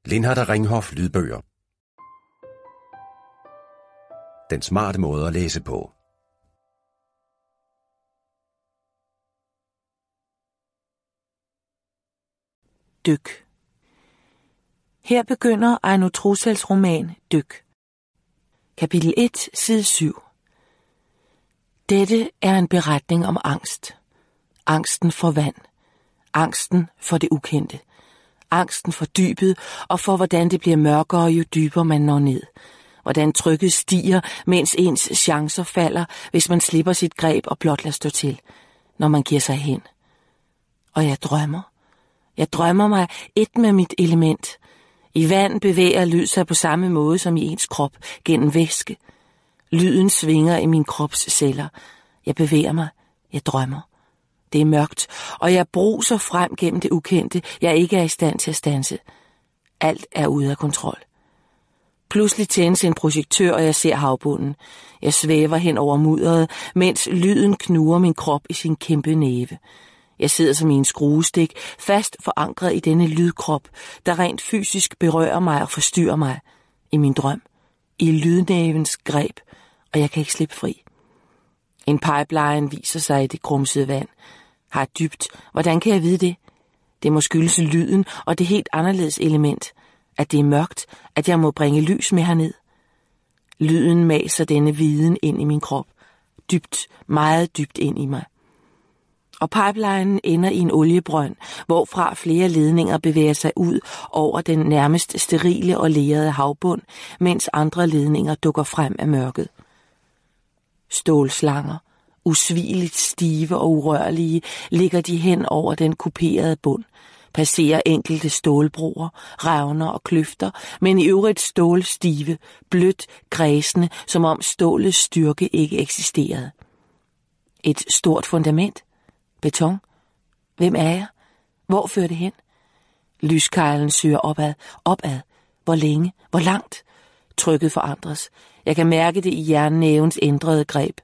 Lindhardt Ringhof lydbøger. Den smarte måde at læse på. Dyk. Her begynder Ejno Trosels roman Dyk. Kapitel 1, side 7. Dette er en beretning om angst. Angsten for vand. Angsten for det ukendte. Angsten for dybet og for hvordan det bliver mørkere, jo dybere man når ned. Hvordan trykket stiger, mens ens chancer falder, hvis man slipper sit greb og blot lader stå til, når man giver sig hen. Og jeg drømmer. Jeg drømmer mig et med mit element. I vand bevæger lyd sig på samme måde som i ens krop, gennem væske. Lyden svinger i min krops celler. Jeg bevæger mig. Jeg drømmer. Det er mørkt, og jeg bruser frem gennem det ukendte, jeg ikke er i stand til at standse. Alt er ude af kontrol. Pludselig tændes en projektør, og jeg ser havbunden. Jeg svæver hen over mudderet, mens lyden knurrer min krop i sin kæmpe næve. Jeg sidder som i en skruestik, fast forankret i denne lydkrop, der rent fysisk berører mig og forstyrrer mig. I min drøm. I lydnævens greb, og jeg kan ikke slippe fri. En pipeline viser sig i det grumsede vand. Har dybt. Hvordan kan jeg vide det? Det må skyldes lyden og det helt anderledes element. At det er mørkt, at jeg må bringe lys med herned. Lyden maser denne viden ind i min krop. Dybt, meget dybt ind i mig. Og pipelinen ender i en oliebrønd, hvorfra flere ledninger bevæger sig ud over den nærmest sterile og lerede havbund, mens andre ledninger dukker frem af mørket. Stålslanger, usvigeligt stive og urørlige, ligger de hen over den kuperede bund, passerer enkelte stålbroer, revner og kløfter, men i øvrigt stålstive, blødt græsende, som om stålets styrke ikke eksisterede. Et stort fundament. Beton. Hvem er jeg? Hvor fører det hen? Lyskejlen søger opad. Opad. Hvor længe? Hvor langt? Trykket forandres. Jeg kan mærke det i jernnævens ændrede greb.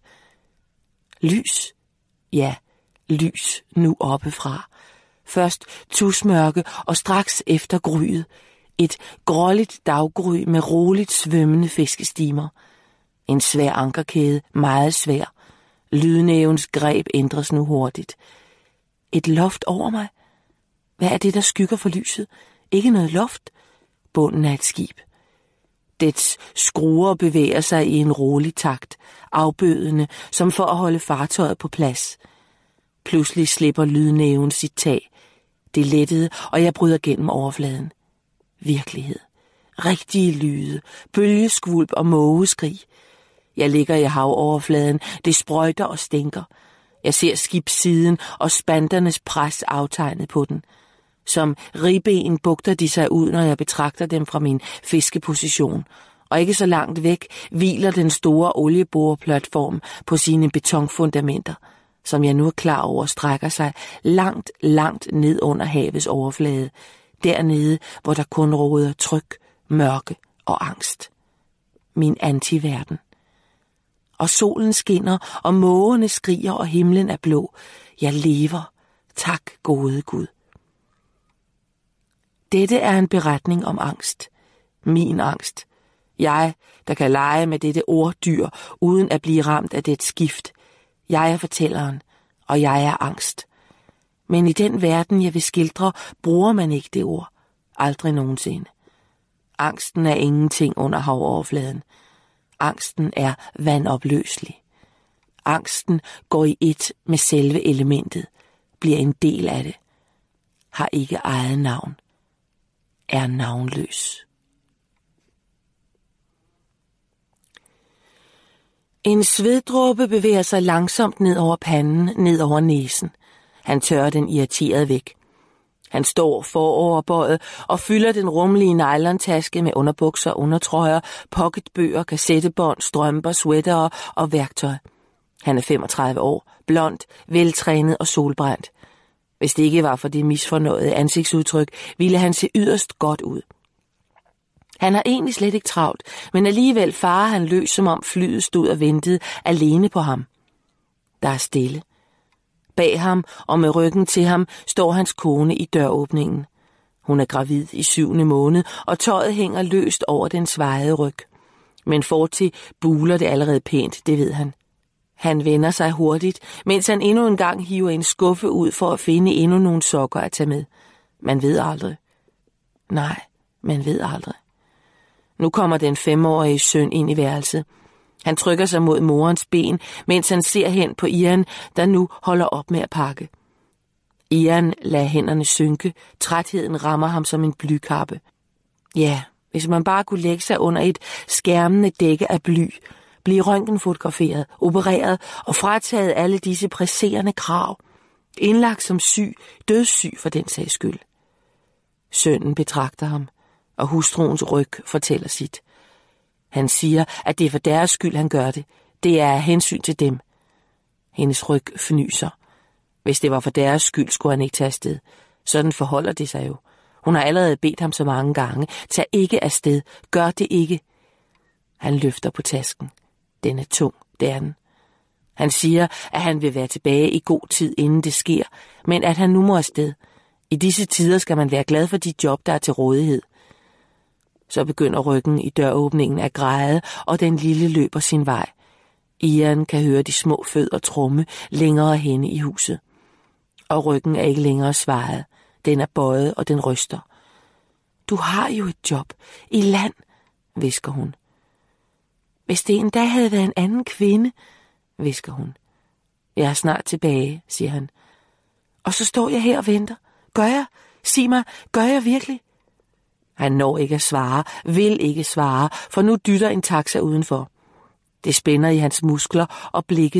Lys? Ja, lys nu oppefra. Først tusmørke og straks efter gryet. Et gråligt daggry med roligt svømmende fiskestimer. En svær ankerkæde, meget svær. Lydnævens greb ændres nu hurtigt. Et loft over mig? Hvad er det, der skygger for lyset? Ikke noget loft. Bunden af et skib. Dets skruer bevæger sig i en rolig takt, afbødende, som for at holde fartøjet på plads. Pludselig slipper lydnæven sit tag. Det lettede, og jeg bryder gennem overfladen. Virkelighed. Rigtige lyde, bølgeskvulp og mågeskrig. Jeg ligger i havoverfladen, det sprøjter og stinker. Jeg ser skibssiden og spanternes pres aftegnet på den. Som ribben bugter de sig ud, når jeg betragter dem fra min fiskeposition. Og ikke så langt væk hviler den store olieboreplatform på sine betonfundamenter, som jeg nu er klar over strækker sig langt, langt ned under havets overflade. Dernede, hvor der kun råder tryk, mørke og angst. Min antiverden. Og solen skinner, og mågerne skriger, og himlen er blå. Jeg lever. Tak, gode Gud. Dette er en beretning om angst. Min angst. Jeg, der kan lege med dette orddyr, uden at blive ramt af dets skift. Jeg er fortælleren, og jeg er angst. Men i den verden, jeg vil skildre, bruger man ikke det ord. Aldrig nogensinde. Angsten er ingenting under havoverfladen. Angsten er vandopløselig. Angsten går i ét med selve elementet, bliver en del af det, har ikke eget navn, er navnløs. En sveddråbe bevæger sig langsomt ned over panden, ned over næsen. Han tørrer den irriteret væk. Han står foroverbøjet og fylder den rummelige nylontaske med underbukser, undertrøjer, pocketbøger, kassettebånd, strømper, sweatere og værktøj. Han er 35 år, blond, veltrænet og solbrændt. Hvis det ikke var for det misfornøjede ansigtsudtryk, ville han se yderst godt ud. Han har egentlig slet ikke travlt, men alligevel farer han løs, som om flyet stod og ventede alene på ham. Der er stille. Bag ham og med ryggen til ham står hans kone i døråbningen. Hun er gravid i 7. måned, og tøjet hænger løst over den svejede ryg. Men fortil buler det allerede pænt, det ved han. Han vender sig hurtigt, mens han endnu en gang hiver en skuffe ud for at finde endnu nogle sokker at tage med. Man ved aldrig. Nej, man ved aldrig. Nu kommer den 5-årige søn ind i værelset. Han trykker sig mod morens ben, mens han ser hen på Ian, der nu holder op med at pakke. Ian lader hænderne synke. Trætheden rammer ham som en blykappe. Ja, hvis man bare kunne lægge sig under et skærmende dække af bly, blive røntgenfotograferet, opereret og frataget alle disse presserende krav. Indlagt som syg, dødssyg for den sags skyld. Sønnen betragter ham, og hustruens ryg fortæller sit. Han siger, at det er for deres skyld, han gør det. Det er af hensyn til dem. Hendes ryg fnyser. Hvis det var for deres skyld, skulle han ikke tage afsted. Sådan forholder det sig jo. Hun har allerede bedt ham så mange gange. Tag ikke afsted. Gør det ikke. Han løfter på tasken. Den er tung, det er den. Han siger, at han vil være tilbage i god tid, inden det sker, men at han nu må afsted. I disse tider skal man være glad for de job, der er til rådighed. Så begynder ryggen i døråbningen at græde, og den lille løber sin vej. Ian kan høre de små fødder trumme længere henne i huset. Og ryggen er ikke længere svaret. Den er bøjet, og den ryster. Du har jo et job i land, hvisker hun. Hvis det endda havde været en anden kvinde, hvisker hun. Jeg er snart tilbage, siger han. Og så står jeg her og venter. Gør jeg? Sig mig, gør jeg virkelig? Han når ikke at svare, vil ikke svare, for nu dytter en taxa udenfor. Det spænder i hans muskler, og blikket